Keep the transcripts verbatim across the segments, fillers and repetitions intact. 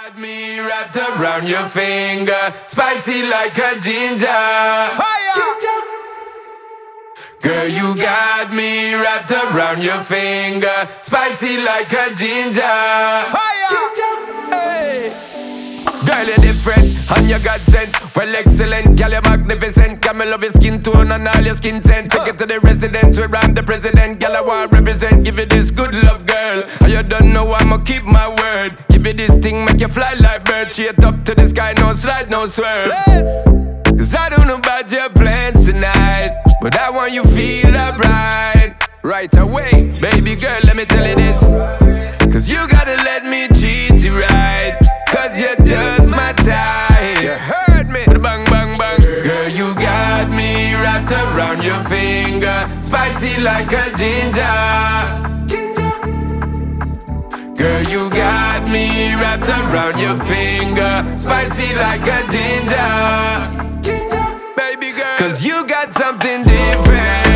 got me wrapped around your finger, spicy like a ginger. Fire! Ginger. Girl, you got me wrapped around your finger, spicy like a ginger. Fire! Ginger. Hey! Girl, you're different, and you got sent. Well, excellent, girl, you're magnificent. Girl, me love your skin tone and all your skin scent. Take it to the residence where I'm the president. Girl, I want to represent, give you this good love, girl. And you don't know I'ma keep my word. Give you this thing, make you fly like bird. Straight up to the sky, no slide, no swerve. Yes. Cause I don't know about your plans tonight, but I want you feel alright. Right away, baby girl, let me tell you this. Cause you gotta let me treat you right, cause you're just my type. You heard me, bang, bang, bang. Girl, you got me wrapped around your finger, spicy like a ginger. Ginger. Girl, you got me wrapped around your finger, spicy like a ginger. Ginger. Baby girl, cause you got something different.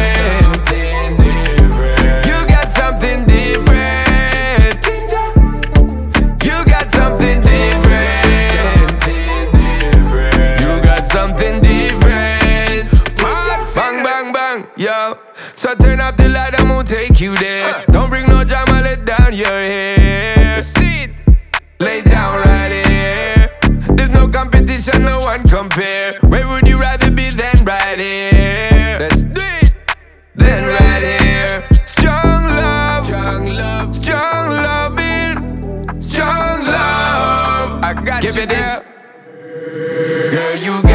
You got something different. You got something different. You got something different. Bang, bang, bang, yo. So turn up the light, I'm gonna take you there. Don't bring no drama, let down your hair. Sit, lay down right here. There's no competition, no one compare. Where would you rather be than right here? Let's do it, then right here. Strong love, strong love, strong loving, strong love. I got Give you this. Girl, you